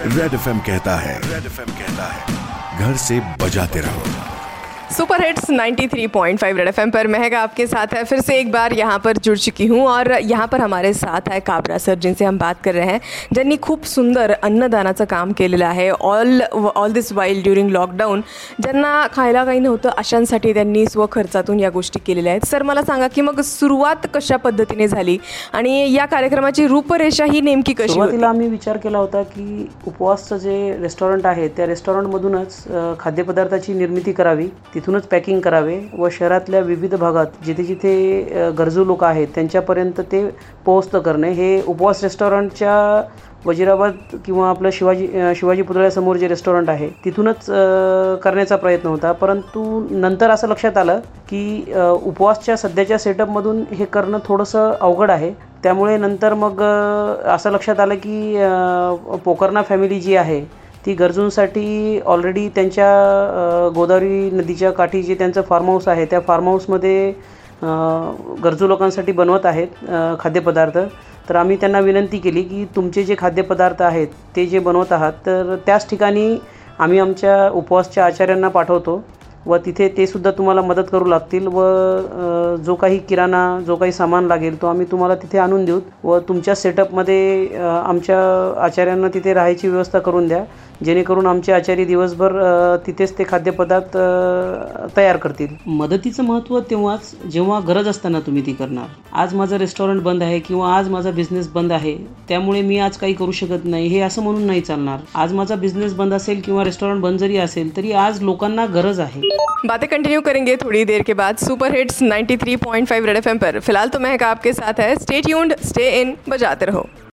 Red FM कहता है घर से बजाते रहो। सुपर हिट्स 93.5 रेड एफएम पर महक आपके साथ है। फिर से एक बार यहाँ पर जुड़ चुकी हूँ और यहाँ पर हमारे साथ आहे काबरा सर, जिनसे हम बात कर रहे हैं, ज्यांनी खूप सुंदर अन्नदानाचं काम केलेलं आहे all this while during lockdown. ज्यांना खायला काही नव्हतं अशांसाठी त्यांनी स्वखर्चातून या गोष्टी केलेल्या आहेत. सर मला सांगा की मग सुरुवात कशा पद्धतीने झाली आणि या कार्यक्रमाची रूपरेषा ही नेमकी कशी होती? सुरुवातीला आम्ही विचार केला होता की उपवासचं जे रेस्टॉरंट आहे त्या रेस्टॉरंटमधूनच खाद्यपदार्थाची निर्मिती करावी, तिथूनच पॅकिंग करावे व शहरातल्या विविध भागात जिथे जिथे गरजू लोक आहेत त्यांच्यापर्यंत ते पोहोचतं करणे हे उपवास रेस्टॉरंटच्या वजिराबाद किंवा आपलं शिवाजी पुतळ्यासमोर जे रेस्टॉरंट आहे तिथूनच करण्याचा प्रयत्न होता. परंतु नंतर असं लक्षात आलं की उपवासच्या सध्याच्या सेटअपमधून हे करणं थोडंसं अवघड आहे. त्यामुळे नंतर मग असं लक्षात आलं की पोकर्णा फॅमिली जी आहे ती गरजूंसाठी ऑलरेडी त्यांच्या गोदावरी नदीच्या काठी जे त्यांचं फार्म हाऊस आहे त्या फार्म हाऊसमध्ये गरजू लोकांसाठी बनवत आहेत खाद्यपदार्थ. तर आम्ही त्यांना विनंती केली की तुमचे जे खाद्यपदार्थ आहेत ते जे बनवत आहात तर त्याच ठिकाणी आम्ही आमच्या उपवासच्या आचार्यांना पाठवतो व तिथे ते सुद्धा तुम्हाला मदत करू लागतील व जो काही किराणा जो काही सामान लागेल तो आम्ही तुम्हाला तिथे आणून देऊ व तुमच्या सेटअपमध्ये आमच्या आचार्यांना तिथे राहायची व्यवस्था करून द्या, जेणेकरून आमचे आचार्य दिवसभर तिथेच ते खाद्यपदार्थ तयार करतील. मदतीचं महत्त्व तेव्हाच जेव्हा गरज असताना तुम्ही ती करणार. आज माझं रेस्टॉरंट बंद आहे किंवा आज माझा बिझनेस बंद आहे त्यामुळे मी आज काही करू शकत नाही हे असं म्हणून नाही चालणार. आज माझा बिझनेस बंद असेल किंवा रेस्टॉरंट बंद जरी असेल तरी आज लोकांना गरज आहे. बातें कंटिन्यू करेंगे थोड़ी देर के बाद सुपर हिट्स 93.5 रेड एफएम पर. फिलहाल तो महक आपके साथ है. स्टे ट्यून्ड, स्टे इन, बजाते रहो.